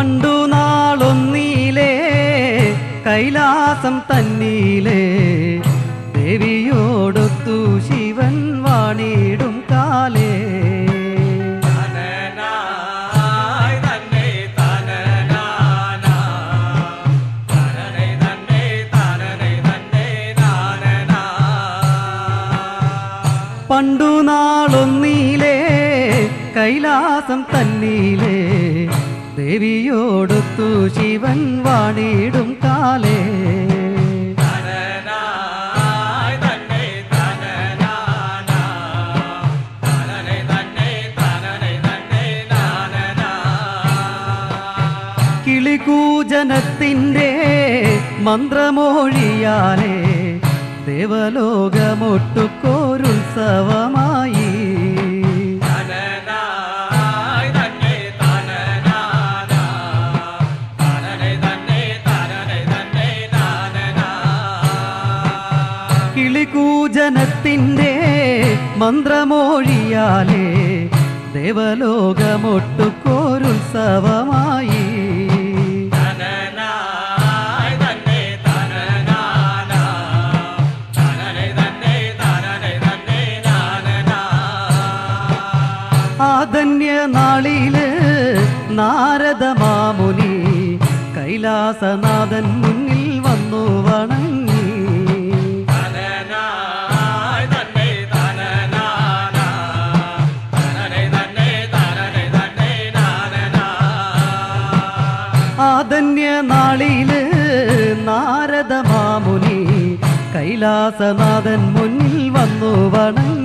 പണ്ടു നാളൊന്നീലേ കൈലാസം തന്നീലേ ദേവിയോടൊത്തു ശിവൻ വാണിടും കാലേ പണ്ടു നാളൊന്നീലേ കൈലാസം തന്നീലേ ദേവിയോടൊത്തു ശിവൻ വാണിടും കാലേ കിളികൂജനത്തിൻ്റെ മന്ത്രമൊഴിയാലേ ദേവലോകമൊട്ടുക്കോരുത്സവമായി കിളികൂജനത്തിൻ്റെ മന്ത്രമൊഴിയാലേ ദേവലോകമൊട്ടുക്കോരുത്സവമായി ആദന്യ നാളില് നാരദ മാമുനി കൈലാസനാഥൻ മുന്നിൽ വന്നു വണങ്ങി ആദന്യ നാളില് നാരദ മാമുനി കൈലാസനാഥൻ മുന്നിൽ വന്നു വണങ്ങി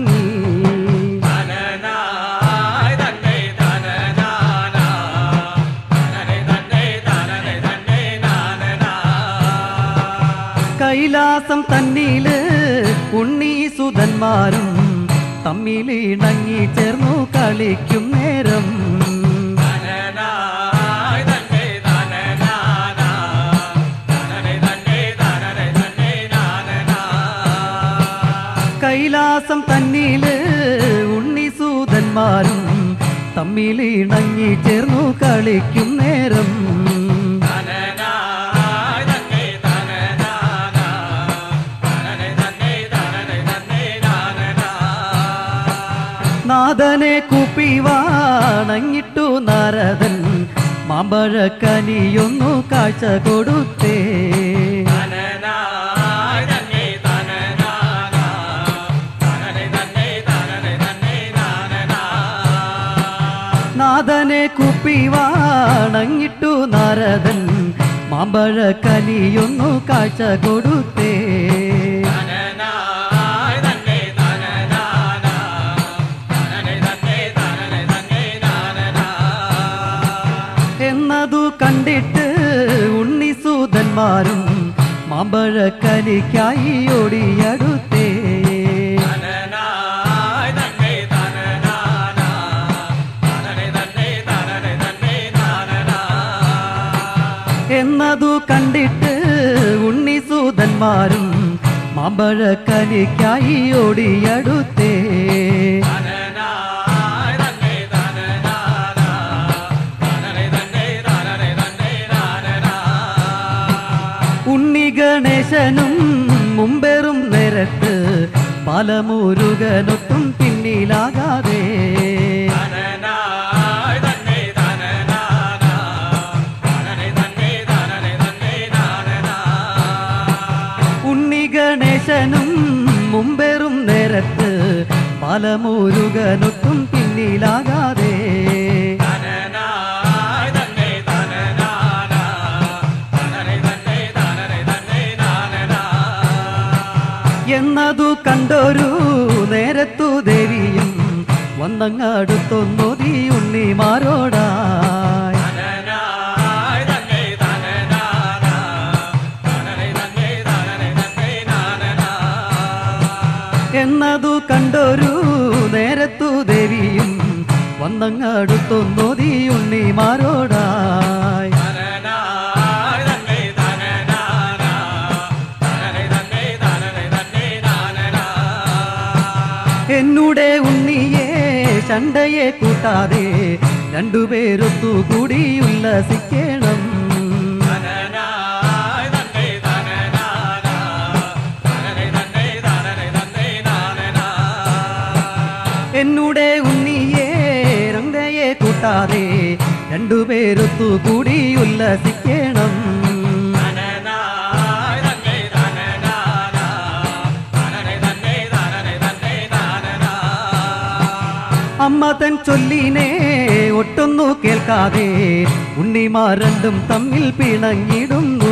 കൈലാസം തന്നീല് ഉണ്ണീസുതന്മാരും തമ്മിലിണങ്ങി ചേർന്നു കളിക്കും നേരം കൈലാസം തന്നീല് ഉണ്ണീസുതന്മാരും തമ്മിലിണങ്ങി ചേർന്നു കളിക്കും നേരം നാഥനെ കൂപ്പി വാണങ്ങിട്ടു നാരദൻ മാമ്പഴക്കനിയൊന്നു കാഴ്ച കൊടുത്തേ നാഥനെ കൂപ്പി വാണങ്ങിട്ടു നാരദൻ മാമ്പഴക്കനിയൊന്നു കാഴ്ച കൊടുത്തേ എന്നതു കണ്ടിട്ട് ഉണ്ണിസൂതന്മാരും മാമ്പഴക്കനിക്കായി ഓടിയടുത്തേ എന്നതു കണ്ടിട്ട് ഉണ്ണിസൂതന്മാരും മാമ്പഴക്കനിക്കായി ഓടിയടുത്തേ ഗണേശനും മുമ്പേറും നേരത്ത് ബാലമുരുകനൊട്ടും പിന്നിലാകാതെ ഉണ്ണി ഗണേശനും മുമ്പേറും നേരത്ത് ബാലമുരുകനൊട്ടും പിന്നിലാകാതെ എന്നതു കണ്ടൊരു നേരത്തു ദേവിയും വന്നങ്ങടുത്തൊന്നൊതി ഉണ്ണിമാരോടായി എന്നതു കണ്ടൊരു നേരത്തു ദേവിയും വന്നങ്ങടുത്തൊന്നൊതി ഉണ്ണിമാരോടായി എന്നുടെ ഉണ്ണിയെ ചണ്ടയെ കൂട്ടാതെ രണ്ടുപേരൊത്തു കൂടി ഉല്ലസിക്കണം. എന്നുടെ ഉണ്ണിയെ രംഗയെ കൂട്ടാതെ രണ്ടുപേരൊത്തു കൂടി ഉല്ലസിക്കണം. അമ്മ തൻ ചൊല്ലിനെ ഒട്ടൊന്നു കേൾക്കാതെ ഉണ്ണിമാർ രണ്ടും തമ്മിൽ പിണങ്ങിടുന്നു.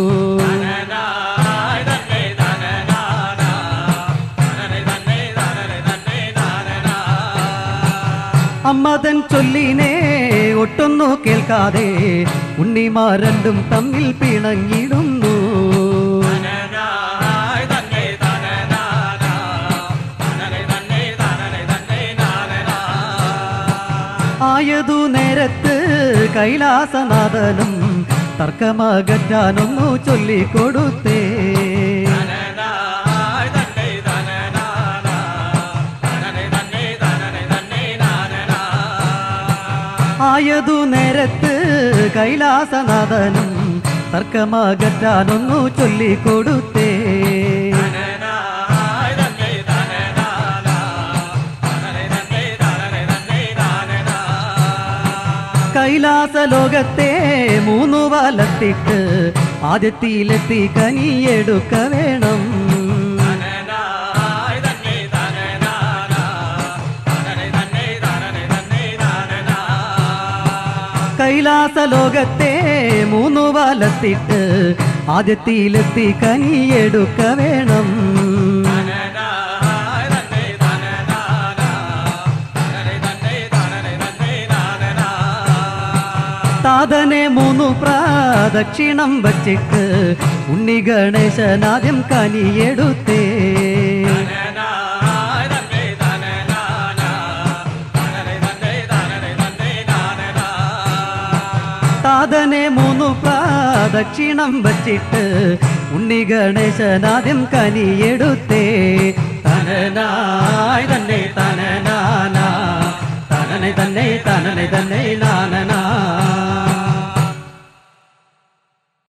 അമ്മ തൻ ചൊല്ലിനെ ഒട്ടൊന്നു കേൾക്കാതെ ഉണ്ണിമാർ രണ്ടും തമ്മിൽ പിണങ്ങിടുന്നു. ആയതു നേരത്ത് കൈലാസനാഥനും തർക്കമകറ്റാനൊന്നു ചൊല്ലിക്കൊടുത്തേ. ആയതു നേരത്ത് കൈലാസനാഥനും തർക്കമകറ്റാനൊന്നു ചൊല്ലിക്കൊടുത്തേ. കൈലാസലോകത്തെ മൂന്നു വലത്തിട്ട് ആദ്യത്തിലെത്തി കനിയെടുക്ക വേണം. കൈലാസലോകത്തെ മൂന്നു വലത്തിട്ട് ആദ്യത്തിലെത്തി കനിയെടുക്ക വേണം. താതനെ മൂന്നു പ്രദക്ഷിണം വച്ചിട്ട് ഉണ്ണി ഗണേശനാദ്യം കനിയെടുത്തേ. താതനെ മൂന്നു പ്രദക്ഷിണം വച്ചിട്ട് ഉണ്ണി ഗണേശനാദ്യം കനിയെടുത്തേ.